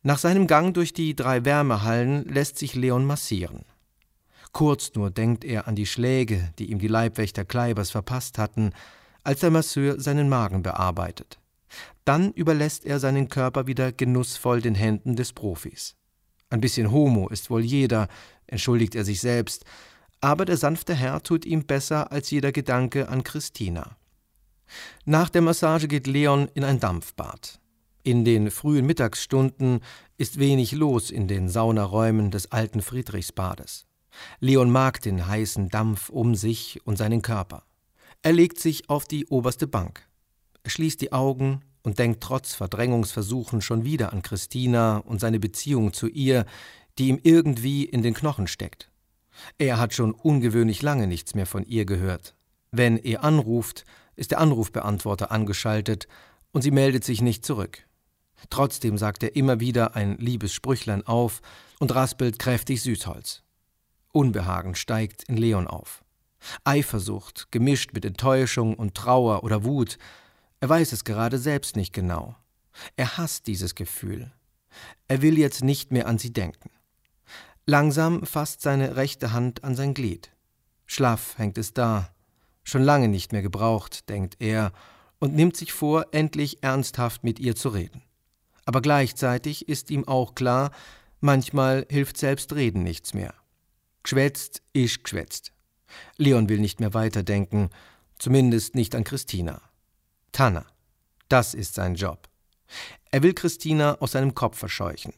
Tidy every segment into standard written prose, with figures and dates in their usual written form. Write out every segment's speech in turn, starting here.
Nach seinem Gang durch die 3 Wärmehallen lässt sich Leon massieren. Kurz nur denkt er an die Schläge, die ihm die Leibwächter Kleibers verpasst hatten, als der Masseur seinen Magen bearbeitet. Dann überlässt er seinen Körper wieder genussvoll den Händen des Profis. Ein bisschen Homo ist wohl jeder, entschuldigt er sich selbst, aber der sanfte Herr tut ihm besser als jeder Gedanke an Christina. Nach der Massage geht Leon in ein Dampfbad. In den frühen Mittagsstunden ist wenig los in den Saunaräumen des alten Friedrichsbades. Leon mag den heißen Dampf um sich und seinen Körper. Er legt sich auf die oberste Bank. Er schließt die Augen und denkt trotz Verdrängungsversuchen schon wieder an Christina und seine Beziehung zu ihr, die ihm irgendwie in den Knochen steckt. Er hat schon ungewöhnlich lange nichts mehr von ihr gehört. Wenn er anruft, ist der Anrufbeantworter angeschaltet und sie meldet sich nicht zurück. Trotzdem sagt er immer wieder ein liebes Sprüchlein auf und raspelt kräftig Süßholz. Unbehagen steigt in Leon auf. Eifersucht, gemischt mit Enttäuschung und Trauer oder Wut. Er weiß es gerade selbst nicht genau. Er hasst dieses Gefühl. Er will jetzt nicht mehr an sie denken. Langsam fasst seine rechte Hand an sein Glied. Schlaff hängt es da. Schon lange nicht mehr gebraucht, denkt er, und nimmt sich vor, endlich ernsthaft mit ihr zu reden. Aber gleichzeitig ist ihm auch klar, manchmal hilft selbst Reden nichts mehr. Gschwätzt ist gschwätzt. Leon will nicht mehr weiterdenken, zumindest nicht an Christina. Tanner, das ist sein Job. Er will Christina aus seinem Kopf verscheuchen.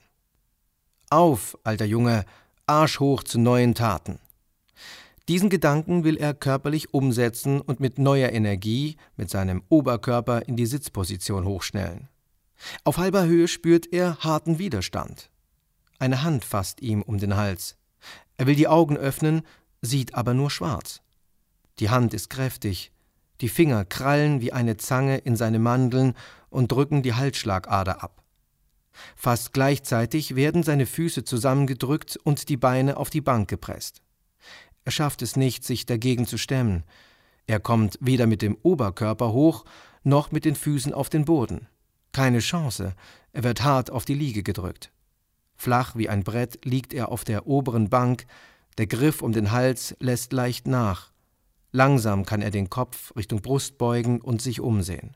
Auf, alter Junge, Arsch hoch zu neuen Taten. Diesen Gedanken will er körperlich umsetzen und mit neuer Energie, mit seinem Oberkörper in die Sitzposition hochschnellen. Auf halber Höhe spürt er harten Widerstand. Eine Hand fasst ihm um den Hals. Er will die Augen öffnen, sieht aber nur schwarz. Die Hand ist kräftig, die Finger krallen wie eine Zange in seine Mandeln und drücken die Halsschlagader ab. Fast gleichzeitig werden seine Füße zusammengedrückt und die Beine auf die Bank gepresst. Er schafft es nicht, sich dagegen zu stemmen. Er kommt weder mit dem Oberkörper hoch, noch mit den Füßen auf den Boden. Keine Chance, er wird hart auf die Liege gedrückt. Flach wie ein Brett liegt er auf der oberen Bank, der Griff um den Hals lässt leicht nach. Langsam kann er den Kopf Richtung Brust beugen und sich umsehen.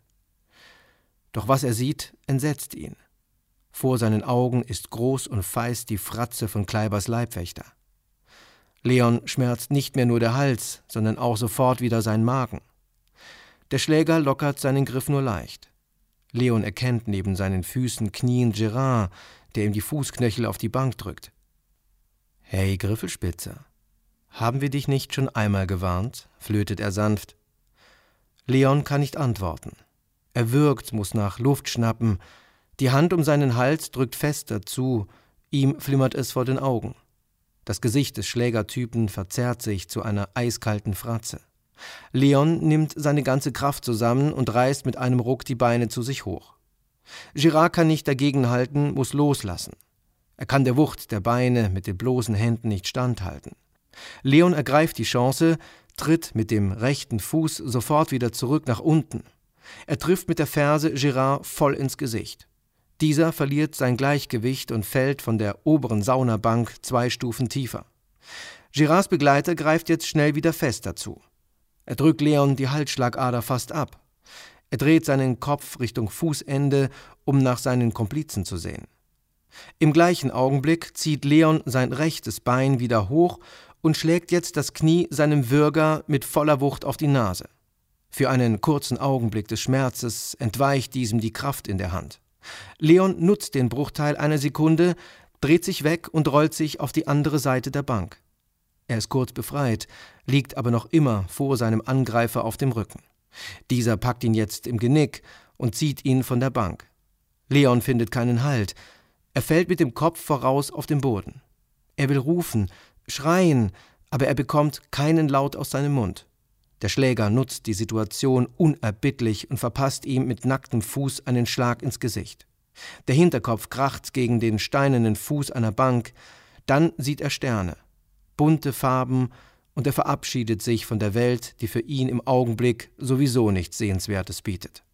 Doch was er sieht, entsetzt ihn. Vor seinen Augen ist groß und feist die Fratze von Kleibers Leibwächter. Leon schmerzt nicht mehr nur der Hals, sondern auch sofort wieder sein Magen. Der Schläger lockert seinen Griff nur leicht. Leon erkennt neben seinen Füßen kniend Gerard, der ihm die Fußknöchel auf die Bank drückt. »Hey, Griffelspitze, haben wir dich nicht schon einmal gewarnt?« flötet er sanft. Leon kann nicht antworten. Er würgt, muss nach Luft schnappen. Die Hand um seinen Hals drückt fester zu, ihm flimmert es vor den Augen. Das Gesicht des Schlägertypen verzerrt sich zu einer eiskalten Fratze. Leon nimmt seine ganze Kraft zusammen und reißt mit einem Ruck die Beine zu sich hoch. Gerard kann nicht dagegenhalten, muss loslassen. Er kann der Wucht der Beine mit den bloßen Händen nicht standhalten. Leon ergreift die Chance, tritt mit dem rechten Fuß sofort wieder zurück nach unten. Er trifft mit der Ferse Gerard voll ins Gesicht. Dieser verliert sein Gleichgewicht und fällt von der oberen Saunabank 2 Stufen tiefer. Gerards Begleiter greift jetzt schnell wieder fest dazu. Er drückt Leon die Halsschlagader fast ab. Er dreht seinen Kopf Richtung Fußende, um nach seinen Komplizen zu sehen. Im gleichen Augenblick zieht Leon sein rechtes Bein wieder hoch und schlägt jetzt das Knie seinem Würger mit voller Wucht auf die Nase. Für einen kurzen Augenblick des Schmerzes entweicht diesem die Kraft in der Hand. Leon nutzt den Bruchteil einer Sekunde, dreht sich weg und rollt sich auf die andere Seite der Bank. Er ist kurz befreit, liegt aber noch immer vor seinem Angreifer auf dem Rücken. Dieser packt ihn jetzt im Genick und zieht ihn von der Bank. Leon findet keinen Halt. Er fällt mit dem Kopf voraus auf den Boden. Er will rufen, schreien, aber er bekommt keinen Laut aus seinem Mund. Der Schläger nutzt die Situation unerbittlich und verpasst ihm mit nacktem Fuß einen Schlag ins Gesicht. Der Hinterkopf kracht gegen den steinernen Fuß einer Bank. Dann sieht er Sterne, bunte Farben, und er verabschiedet sich von der Welt, die für ihn im Augenblick sowieso nichts Sehenswertes bietet.